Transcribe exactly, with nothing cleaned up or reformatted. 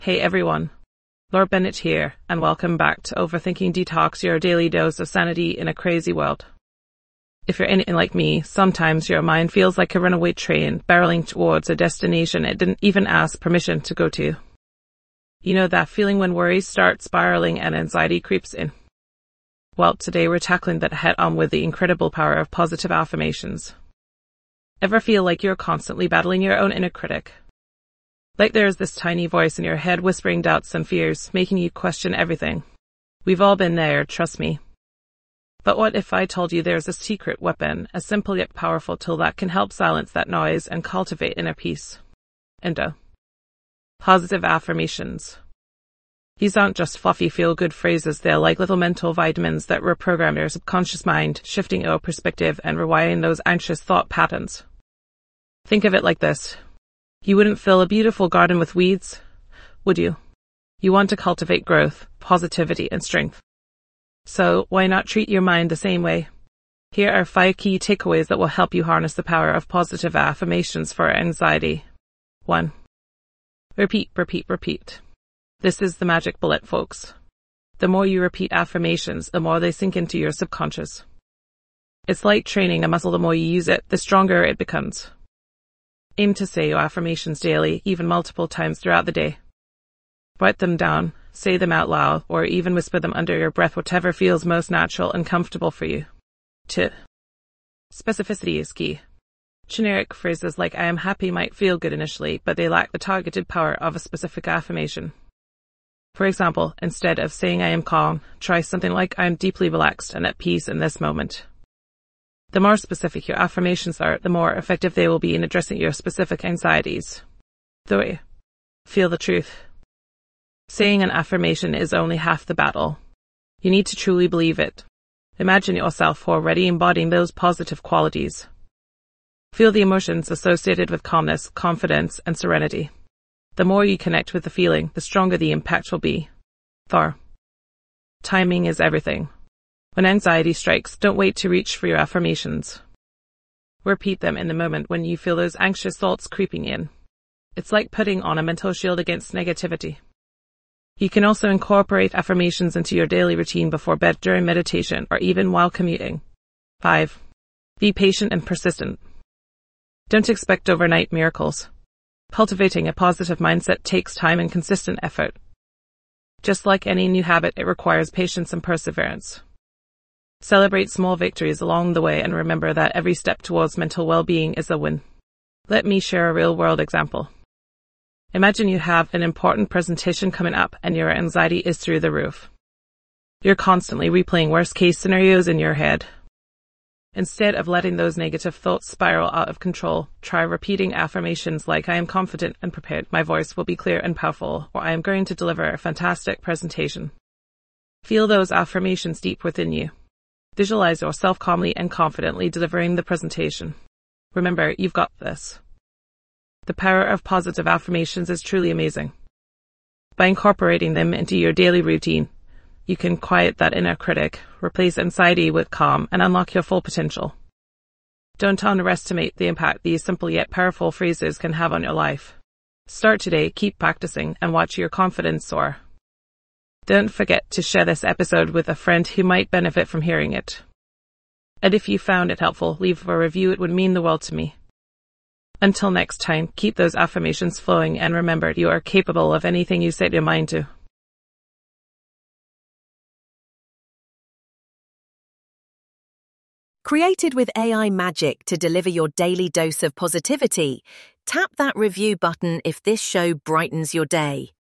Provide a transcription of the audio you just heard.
Hey everyone, Laura Bennett here, and welcome back to Overthinking Detox, your daily dose of sanity in a crazy world. If you're anything like me, sometimes your mind feels like a runaway train barreling towards a destination it didn't even ask permission to go to. You know that feeling when worries start spiraling and anxiety creeps in? Well, today we're tackling that head on with the incredible power of positive affirmations. Ever feel like you're constantly battling your own inner critic? Like there's this tiny voice in your head whispering doubts and fears, making you question everything. We've all been there, trust me. But what if I told you there's a secret weapon, a simple yet powerful tool that can help silence that noise and cultivate inner peace? Endo. Positive affirmations. These aren't just fluffy feel-good phrases, they're like little mental vitamins that reprogram your subconscious mind, shifting your perspective and rewiring those anxious thought patterns. Think of it like this. You wouldn't fill a beautiful garden with weeds, would you? You want to cultivate growth, positivity, and strength. So why not treat your mind the same way? Here are five key takeaways that will help you harness the power of positive affirmations for anxiety. one. Repeat, repeat, repeat. This is the magic bullet, folks. The more you repeat affirmations, the more they sink into your subconscious. It's like training a muscle. The more you use it, the stronger it becomes. Aim to say your affirmations daily, even multiple times throughout the day. Write them down, say them out loud, or even whisper them under your breath, whatever feels most natural and comfortable for you. two. Specificity is key. Generic phrases like I am happy might feel good initially, but they lack the targeted power of a specific affirmation. For example, instead of saying I am calm, try something like I am deeply relaxed and at peace in this moment. The more specific your affirmations are, the more effective they will be in addressing your specific anxieties. three. Feel the truth. Saying an affirmation is only half the battle. You need to truly believe it. Imagine yourself already embodying those positive qualities. Feel the emotions associated with calmness, confidence, and serenity. The more you connect with the feeling, the stronger the impact will be. four. Timing is everything. When anxiety strikes, don't wait to reach for your affirmations. Repeat them in the moment when you feel those anxious thoughts creeping in. It's like putting on a mental shield against negativity. You can also incorporate affirmations into your daily routine before bed, during meditation, or even while commuting. five. Be patient and persistent. Don't expect overnight miracles. Cultivating a positive mindset takes time and consistent effort. Just like any new habit, it requires patience and perseverance. Celebrate small victories along the way and remember that every step towards mental well-being is a win. Let me share a real-world example. Imagine you have an important presentation coming up and your anxiety is through the roof. You're constantly replaying worst-case scenarios in your head. Instead of letting those negative thoughts spiral out of control, try repeating affirmations like I am confident and prepared, my voice will be clear and powerful, or I am going to deliver a fantastic presentation. Feel those affirmations deep within you. Visualize yourself calmly and confidently delivering the presentation. Remember, you've got this. The power of positive affirmations is truly amazing. By incorporating them into your daily routine, you can quiet that inner critic, replace anxiety with calm, and unlock your full potential. Don't underestimate the impact these simple yet powerful phrases can have on your life. Start today, keep practicing, and watch your confidence soar. Don't forget to share this episode with a friend who might benefit from hearing it. And if you found it helpful, leave a review. It would mean the world to me. Until next time, keep those affirmations flowing and remember, you are capable of anything you set your mind to. Created with A I magic to deliver your daily dose of positivity, tap that review button if this show brightens your day.